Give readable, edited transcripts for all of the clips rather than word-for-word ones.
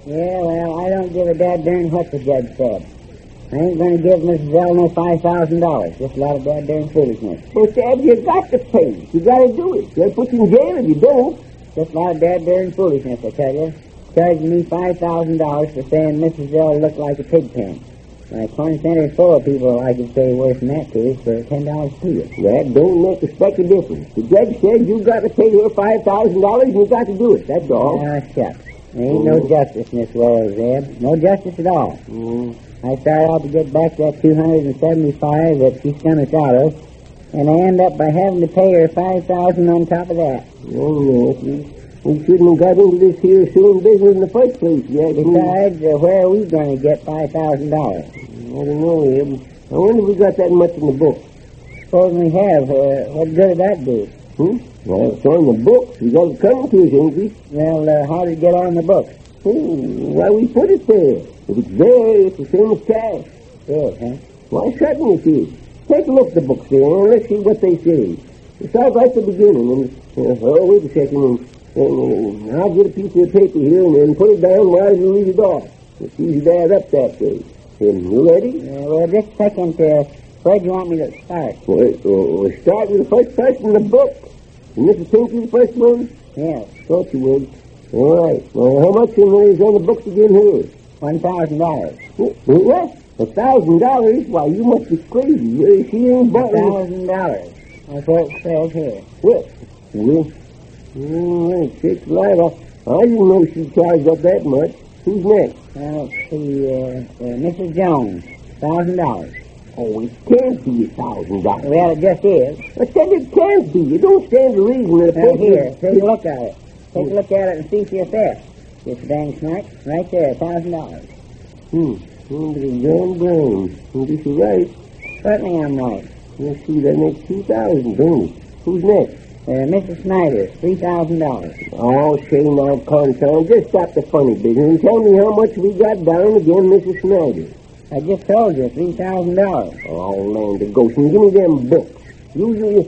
Yeah, well, I don't give a dad darn what the judge said. I ain't going to give Mrs. L no $5,000. Just a lot of dad darn foolishness. But, Dad, you got to pay. You got to do it. They'll put you in jail if you don't. Just a lot of dad darn foolishness, I tell you. Charging me $5,000 for saying Mrs. L looked like a pig pen. My corn center's full of people I could say worse than that to for $10 apiece. That don't make a speck of difference. The judge said you got to pay her $5,000 and you got to do it. That's all. Ah, shucks. There ain't no justice in this world, Zeb. No justice at all. I start out to get back that $275 that she spun us out of, and I end up by having to pay her $5,000 on top of that. Oh, no. We shouldn't have got into this here suing business in the first place yet. Besides, where are we going to get $5,000? I don't know, Eb. I wonder if we got that much in the book. Suppose we have. What good would that do? Well, it's on the books. We got it coming to us, ain't we? Well, how did it get on the books? Why, we put it there. If it's there, it's the same as cash. Good, huh? Why, certainly it is. Take a look at the books there, and let's see what they say. It starts right at the beginning, and, wait a second, and I'll get a piece of paper here and put it down while you read it off. It's easy to add up that way. You ready? Well, just a second. Where do you want me to start? Well, start with the first person in the book. And Mrs. Pinky, the first one? Yes. Thought you would. All right. Well, how much is on the books again here? $1,000. What? $1,000? Why, you must be crazy. She ain't bought $1,000. That's what it says here. What? Well, it's light off. I didn't know she charged up that much. Who's next? Let's see, Mrs. Jones, $1,000. Oh, it can't be $1,000. Well, it just is. I said it can't be. You don't stand to reason that here, take a look at it. Take a look at it and see for yourself. It's dang smart. Right there, $1,000. John Brown. This is right. Certainly I'm right. Let's see, that makes $2,000, don't it? Who's next? Mrs. Snyder, $3,000. Oh, say now, Conson, just stop the funny business and tell me how much we got down again, Mrs. Snyder. I just told you, $3,000. Oh, land of ghosts, and give me them books. You.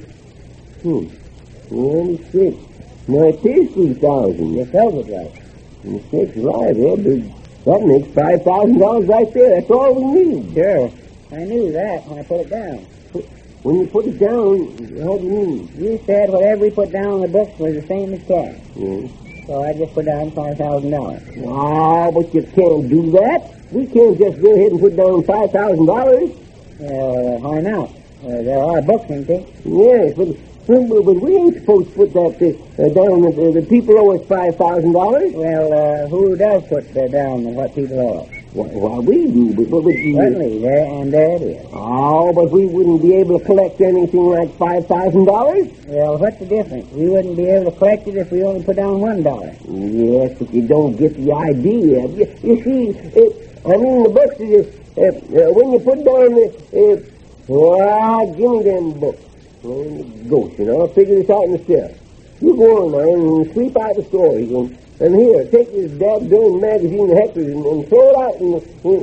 26. Now, it is 3,000. You told it right. 26, right, Ed. That makes $5,000 right there. That's all we need. Sure. I knew that when I put it down. When you put it down, how do you mean? You said whatever we put down on the books was the same as cash. Yes. So I just put down $5,000. Ah, but you can't do that. We can't just go ahead and put down $5,000. Why not? There are books, ain't there? Yes, but we ain't supposed to put that down. The people owe us $5,000. Well, who does put down what people owe us? Well, we do, but certainly, there it is. Oh, but we wouldn't be able to collect anything like $5,000. Well, what's the difference? We wouldn't be able to collect it if we only put down $1. Yes, but you don't get the idea. You see, the books is when you put down give me them books. Ghost, I'll figure this out myself. You go on now and sweep out the stories and here, take this dad-darn magazine, Hector, and throw it out in the...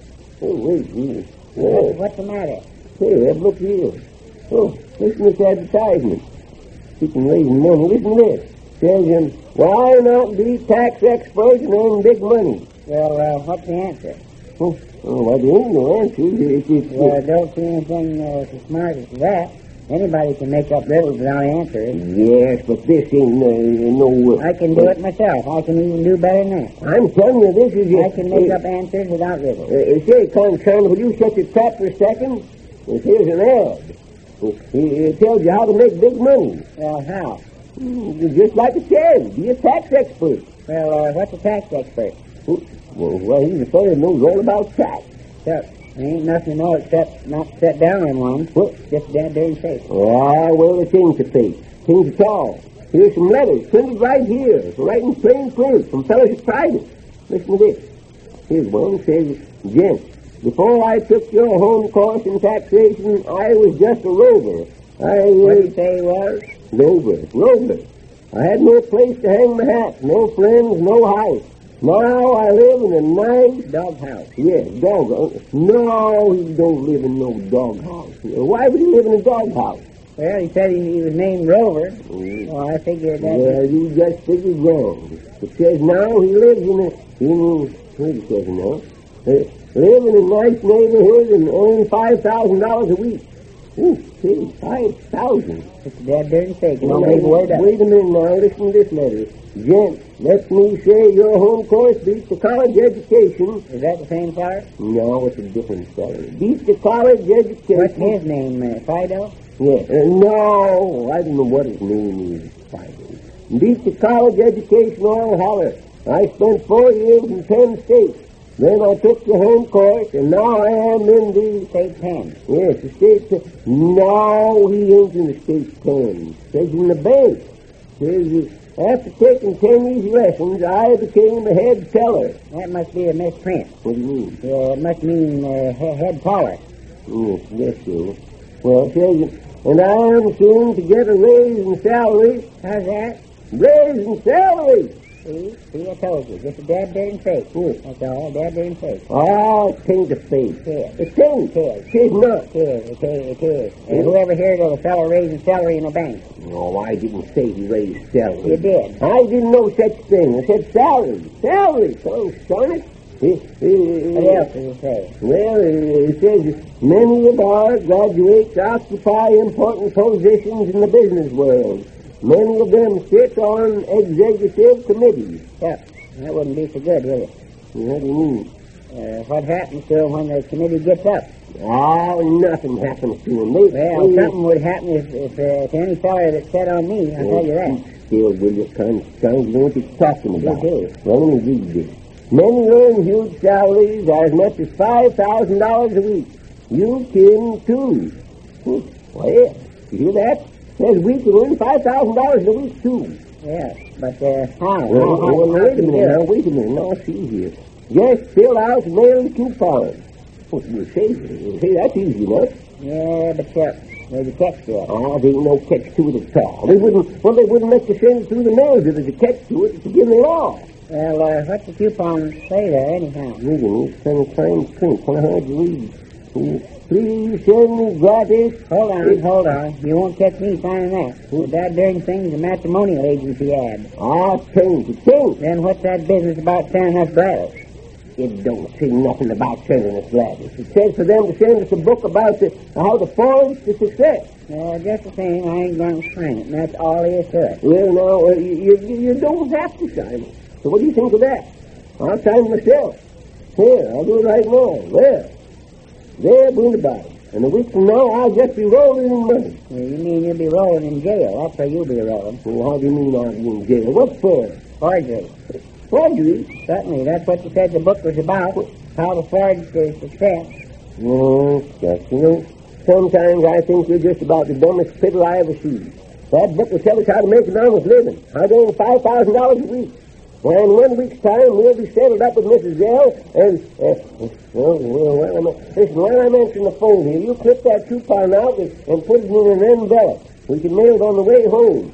What's the matter? Hey, look here. Oh, listen to this advertisement. You can raise money. Listen to this. Tells him, why not be tax experts and earn big money? Well, what's the answer? Well, there ain't no answer. Well, I don't see anything as smart as that. Anybody can make up riddles without answering. Yes, but this ain't no... I can do it myself. I can even do better than that. I'm telling you, this is... I can make up answers without riddles. Say, Conson, will you shut your trap for a second? Here's an ad. It tells you how to make big money. Well, how? Just like it says. Be a tax expert. Well, what's a tax expert? Well, he's a fellow who knows all about tax. Sure. There ain't nothing to know except not to set down on one. Just dead darn face. Ah, well, it ain't a face. It ain't at all. Here's some letters printed right here. It's right in plain print from Fellowship Private. Listen to this. Here's one. It says, Gents, before I took your home course in taxation, I was just a rover. What did you say he was? Rover. I had no place to hang my hat, no friends, no house. Now I live in a nice doghouse. Yes, doghouse. No, he don't live in no doghouse. Why would he live in a doghouse? Well, he said he was named Rover. Well, I figured that. Well, you just figured wrong. It says now he lives what it says now? Living in a nice neighborhood and earning $5,000 a week. Ooh, gee, 5,000. It's a dead darn fake. Don't leave a word up. Wait a minute now. Listen to this letter. Gent, let me say your home course beats the college education. Is that the same part? No, it's a different fellow. Beats the college education. What's his name, Fido? Yeah. No, I don't know what his name is. Fido. Beats the college education all holler. I spent 4 years in 10 states. Then I took the home course, and now I am in the State 10. Yes, the state 10. No, he ain't in the state 10. Says in the bank. Says after taking 10 easy lessons, I became a head teller. That must be a misprint. What do you mean? Yeah, it must mean head taller. Yes, that's so. Well, says, and I am soon to get a raise in salary. How's that? Raise in salary! See, I told you. Just a dead darn fake. That's all, dead darn fake. Oh, it ain't a fake. Yes. It ain't. Yes. It's not. It is. Whoever heard of a fellow raising salary in a bank? No, I didn't say he raised salary. You did. I didn't know such thing. I said salary. Salary. Oh, son it. What else does it say? Well, it says many of our graduates occupy important positions in the business world. Many of them sit on executive committees. Yeah, that wouldn't be so good, would it? What do you mean? What happens to them when the committee gets up? Oh, nothing happens to them. Something would happen if to any fellow that sat on me, I'll tell you that. Still, will you kind of know what you're talking about? You do. Well, let me read this. Many earn huge salaries as much as $5,000 a week. You can, too. Well, you hear that? Says we can earn $5,000 a week, too. Yeah, but how? Wait a minute. Now, see here. Just fill out and mail the coupon. Say, that's easy enough. Yeah, but there's a catch to it. Oh, there ain't no catch to it at all. They wouldn't let you send it through the mail if there's a catch to it. It's against the law. Well, what's the coupon say there, anyhow? Reading this kind of fine print. What I had to read. Please send me gratis. Hold on. You won't catch me signing that. That darn thing's a matrimonial agency ad. Ah, change. Then what's that business about sending us Gladys? It don't say nothing about sending us Gladys. It says for them to send us a book about how to forge to success. Just the same, I ain't going to sign it, and that's all there is to it. Well, now, you don't have to sign it. So what do you think of that? I'll sign it myself. Here, I'll do it right now. There, Boonabody. And a week from now, I'll just be rolling in money. Well, you mean you'll be rolling in jail? That's where you'll be rolling. Well, how do you mean I'll be in jail? What for? Forgery. Forgery? Certainly. That's what you said the book was about. How to forge to success. Yes, sometimes I think you're just about the dumbest fiddle I ever seen. That book will tell us how to make an honest living. How to earn $5,000 a week. Well, in 1 week's time, we'll be settled up with Mrs. Zell, and, listen, while I'm answering the phone here, you clip that coupon out and put it in an envelope. We can mail it on the way home.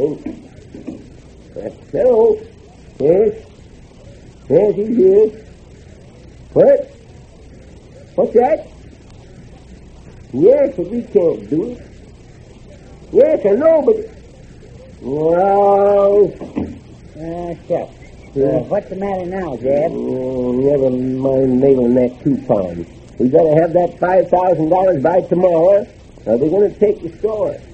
Hello? Yes? Yes, he's here. What? What's that? Yes, but we can't do it. Yes, I know, but... Well... Shucks. What's the matter now, Jeb? Never mind mailing that coupon. We better have that $5,000 by tomorrow, or they're going to take the store.